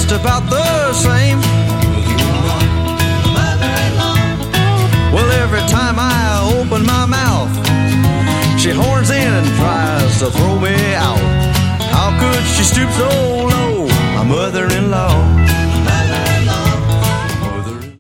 just about the same. Well, every time I open my mouth, she horns in and tries to throw me out. How could she stoop so low?